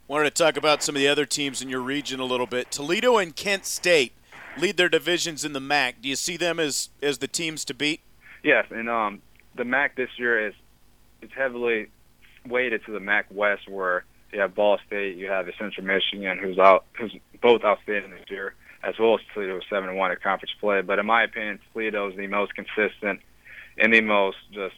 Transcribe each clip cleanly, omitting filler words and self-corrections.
Wanted to talk about some of the other teams in your region a little bit. Toledo and Kent State lead their divisions in the MAC. Do you see them as the teams to beat? Yes, and the MAC this year is it's heavily weighted to the MAC West, where you have Ball State, you have Central Michigan, who's both outstanding this year, as well as Toledo 7-1 in conference play. But in my opinion, Toledo is the most consistent and the most just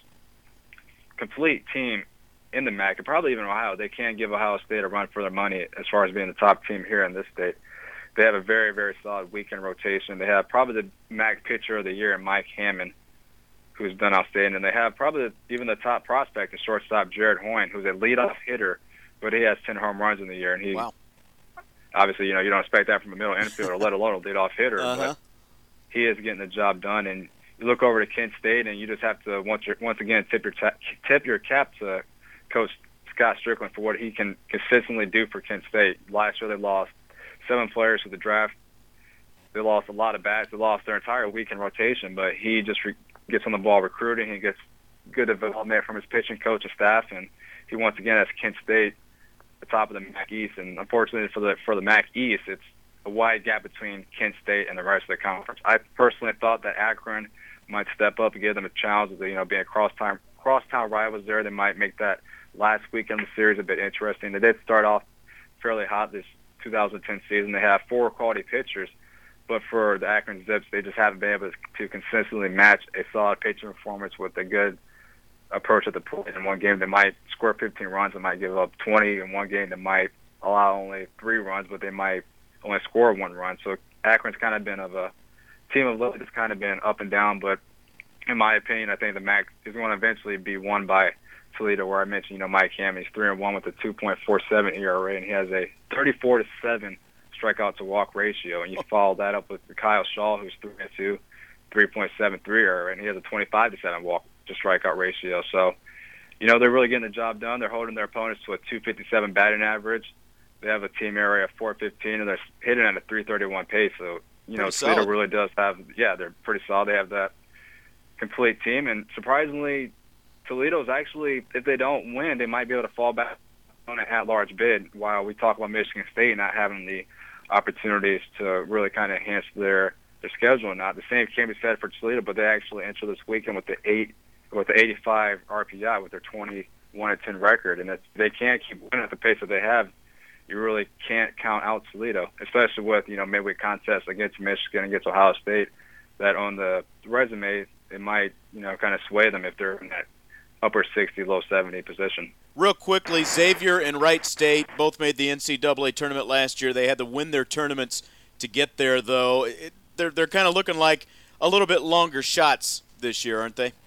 complete team in the MAC, and probably even Ohio. They can't give Ohio State a run for their money as far as being the top team here in this state. They have a very, very solid weekend rotation. They have probably the MAC pitcher of the year in Mike Hammond, who's done outstanding. And they have probably even the top prospect, the shortstop Jared Hoyne, who's a leadoff hitter, but he has 10 home runs in the year. And he, Wow. obviously, you don't expect that from a middle infielder, let alone a leadoff hitter. But he is getting the job done. And you look over to Kent State, and you just have to once again tip your cap to Coach Scott Strickland for what he can consistently do for Kent State. Last year they lost 7 players to the draft. They lost a lot of bats. They lost their entire weekend rotation, but he just gets on the ball recruiting. He gets good development from his pitching coach and staff, and he once again has Kent State the top of the MAC East. And unfortunately for the MAC East, it's a wide gap between Kent State and the rest of the conference. I personally thought that Akron might step up and give them a challenge. Being crosstown rivals there, they might make that last weekend of the series a bit interesting. They did start off fairly hot this 2010 season. They have 4 quality pitchers, but for the Akron Zips, they just haven't been able to consistently match a solid pitching performance with a good approach at the plate. In one game, they might score 15 runs, they might give up 20. In one game, they might allow only 3 runs, but they might only score 1 run. So Akron's kind of been of a team of late that's kind of been up and down, but in my opinion, I think the MAC is going to eventually be won by Toledo, where I mentioned, Mike Hammond. He's 3-1 with a 2.47 ERA, and he has a 34-7 strikeout to walk ratio. And you follow that up with Kyle Shaw, who's 3-2, 3.73 ERA, and he has a 25-7 walk to strikeout ratio. So, they're really getting the job done. They're holding their opponents to a 257 batting average. They have a team area of 415, and they're hitting at a 331 pace. So, Toledo really does have, they're pretty solid. They have that complete team, and surprisingly, Toledo's actually, if they don't win, they might be able to fall back on an at-large bid, while we talk about Michigan State not having the opportunities to really kind of enhance their schedule or not. The same can be said for Toledo, but they actually enter this weekend with the 85 RPI with their 21-10 record, and if they can't keep winning at the pace that they have, you really can't count out Toledo, especially with midweek contests against Michigan, against Ohio State, that on the resume it might kind of sway them if they're in that upper 60, low 70 position. Real quickly, Xavier and Wright State both made the NCAA tournament last year. They had to win their tournaments to get there, though. They're kind of looking like a little bit longer shots this year, aren't they?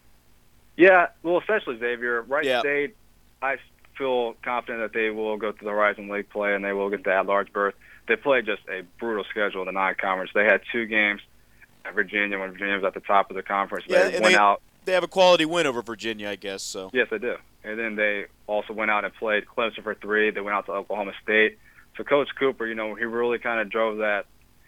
Yeah, well, especially Xavier. Wright State, I feel confident that they will go to the Horizon League play and they will get the at-large berth. They played just a brutal schedule in the non-conference. They had 2 games at Virginia when Virginia was at the top of the conference. They have a quality win over Virginia, I guess. So yes, they do. And then they also went out and played Clemson for 3. They went out to Oklahoma State. So Coach Cooper, he really kind of drove that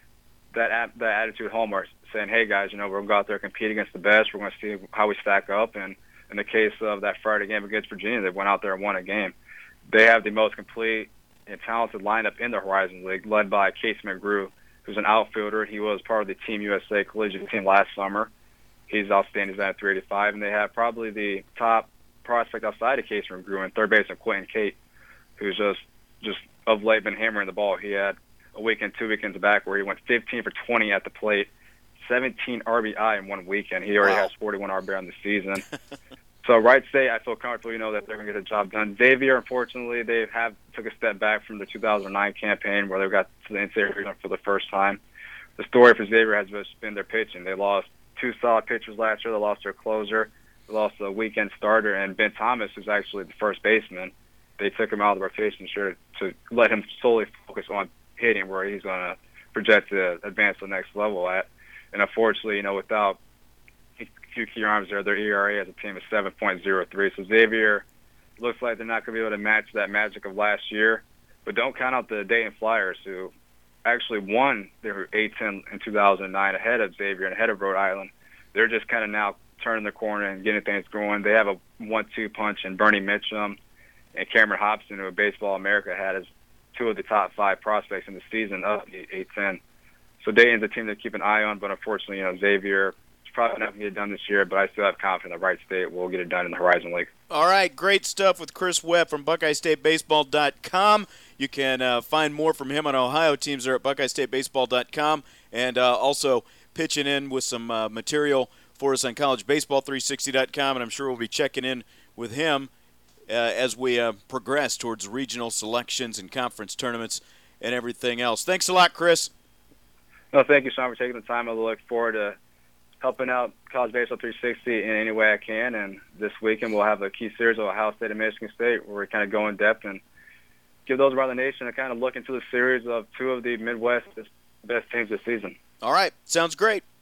attitude home, saying, hey, guys, we're going to go out there and compete against the best. We're going to see how we stack up. And in the case of that Friday game against Virginia, they went out there and won a game. They have the most complete and talented lineup in the Horizon League, led by Case McGrew, who's an outfielder. He was part of the Team USA collegiate team last summer. He's outstanding. He's at 385, and they have probably the top prospect outside of Case McGrew and third baseman Quentin Cate, who's just of late been hammering the ball. He had a weekend, 2 weekends back, where he went 15 for 20 at the plate, 17 RBI in 1 weekend. He already has 41 RBI in the season. So Wright State, I feel comfortable, that they're going to get the job done. Xavier, unfortunately, they took a step back from the 2009 campaign where they got to the NCAA for the first time. The story for Xavier has just been their pitching. They lost 2 solid pitchers last year. They lost their closer. They lost a weekend starter, and Ben Thomas, who's actually the first baseman. They took him out of the rotation to let him solely focus on hitting, where he's going to project to advance to the next level at. And unfortunately, without a few key arms there, their ERA as a team is 7.03. So Xavier looks like they're not going to be able to match that magic of last year. But don't count out the Dayton Flyers, who actually won their A-10 in 2009 ahead of Xavier and ahead of Rhode Island. They're just kind of now turning the corner and getting things going. They have a 1-2 punch in Bernie Mitchum and Cameron Hobson, who Baseball America had as 2 of the top 5 prospects in the season of the A-10. So Dayton's a team to keep an eye on, but unfortunately, Xavier is probably not going to get it done this year, but I still have confidence that Wright State will get it done in the Horizon League. All right, great stuff with Chris Webb from BuckeyeStateBaseball.com. You can find more from him on Ohio teams there at BuckeyeStateBaseball.com, and also pitching in with some material for us on CollegeBaseball360.com, and I'm sure we'll be checking in with him as we progress towards regional selections and conference tournaments and everything else. Thanks a lot, Chris. No, thank you, Sean, for taking the time. I look forward to helping out College Baseball 360 in any way I can. And this weekend we'll have a key series of Ohio State and Michigan State where we kind of go in depth and give those around the nation a kind of look into the series of 2 of the Midwest's best teams this season. All right. Sounds great.